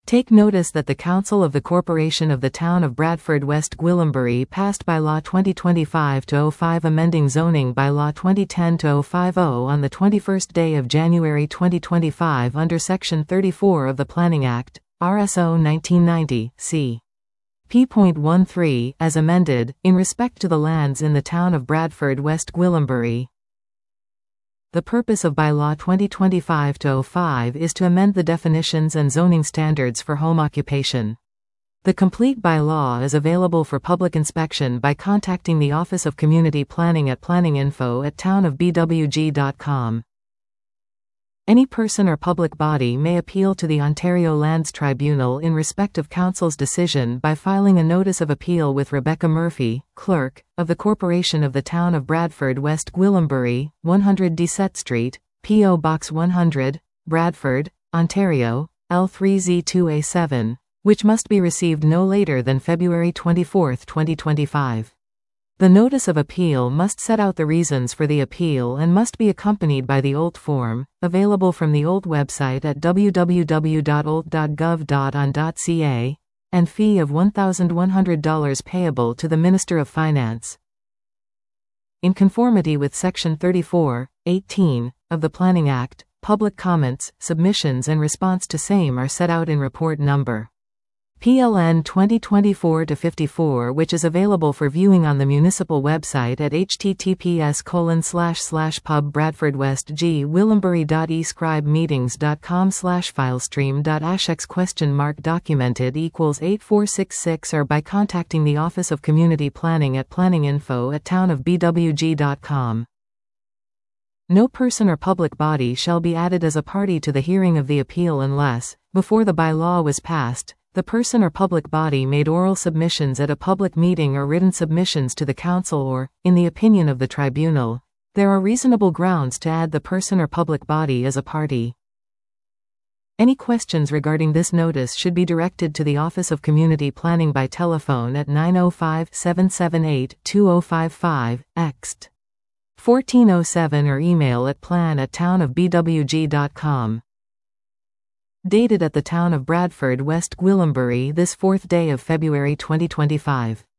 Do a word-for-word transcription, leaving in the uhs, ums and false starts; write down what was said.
Take notice that the Council of the Corporation of the Town of Bradford West Gwillimbury passed Bylaw twenty twenty-five dash oh five amending Zoning Bylaw twenty ten dash oh fifty on the twenty-first day of January twenty twenty-five under Section thirty-four of the Planning Act, R S O nineteen ninety, c. P thirteen, as amended, in respect to the lands in the Town of Bradford West Gwillimbury. The purpose of Bylaw twenty twenty-five dash oh five is to amend the definitions and zoning standards for home occupation. The complete bylaw is available for public inspection by contacting the Office of Community Planning at planninginfo at town of b w g dot com. Any person or public body may appeal to the Ontario Lands Tribunal in respect of Council's decision by filing a Notice of Appeal with Rebecca Murphy, Clerk, of the Corporation of the Town of Bradford West Gwillimbury, one hundred Doucette Street, P O Box one hundred, Bradford, Ontario, L three Z two A seven, which must be received no later than February twenty-fourth, twenty twenty-five. The Notice of Appeal must set out the reasons for the appeal and must be accompanied by the O L T form, available from the O L T website at w w w dot o l t dot gov dot on dot c a, and fee of one thousand one hundred dollars payable to the Minister of Finance. In conformity with Section thirty-four, eighteen, of the Planning Act, public comments, submissions and response to same are set out in Report Number P L N twenty twenty-four dash fifty-four, which is available for viewing on the municipal website at h t t p s colon slash slash pub bradford west g willimbury dot e scribe meetings dot com slash filestream dot ashx question mark documented equals eight four six six or by contacting the Office of Community Planning at planninginfo at town of b w g dot com. No person or public body shall be added as a party to the hearing of the appeal unless, before the bylaw was passed, the person or public body made oral submissions at a public meeting or written submissions to the Council or, in the opinion of the Tribunal, there are reasonable grounds to add the person or public body as a party. Any questions regarding this notice should be directed to the Office of Community Planning by telephone at nine oh five, seven seven eight, two oh five five, ext. fourteen oh seven or email at plan at town of b w g dot com. Dated at the Town of Bradford West Gwillimbury this fourth day of February twenty twenty-five.